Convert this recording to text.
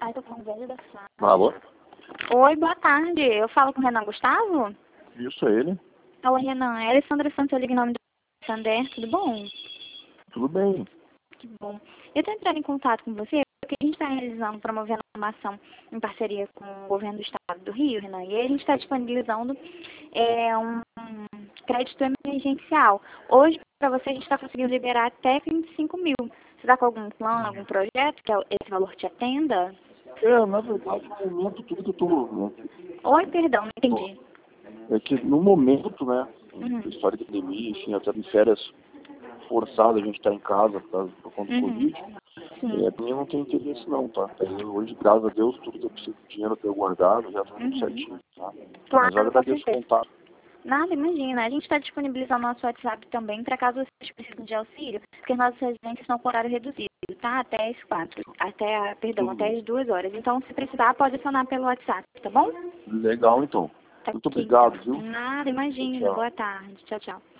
Ai, tô com velho da sala. Alô? Oi, boa tarde. Eu falo com o Renan Gustavo? Isso é ele? Oi, Renan. É Alessandra Santos, eu ligo em nome do Sander. Tudo bom? Tudo bem. Que bom. Eu tô entrando em contato com você porque a gente está realizando, promovendo uma ação em parceria com o governo do estado do Rio, Renan. E aí a gente está disponibilizando um crédito emergencial. Hoje, para você, a gente está conseguindo liberar até 25 mil. Você está com algum plano, algum projeto que esse valor te atenda? Na verdade, no momento, tudo que eu tô... Oi, perdão, não entendi. É que no momento, né, Uhum. história de pandemia, enfim, até em férias forçadas, a gente tá em casa por conta do Uhum. Covid. Sim. Pra mim não tem interesse não, tá? Hoje, graças a Deus, tudo que eu preciso de dinheiro eu tenho guardado, já tá tudo Uhum. certinho, tá? Mas eu Claro, com agradeço o certeza. contato. Nada, imagina. A gente está disponibilizando o nosso WhatsApp também para caso vocês precisem de auxílio, porque nossas residências estão com horário reduzido, tá? Até as 4, até as 2 horas. Então, se precisar, pode acionar pelo WhatsApp, tá bom? Legal, então. Tá Muito aqui, então. obrigado, viu? Nada, imagina. Tchau. Boa tarde. Tchau, tchau.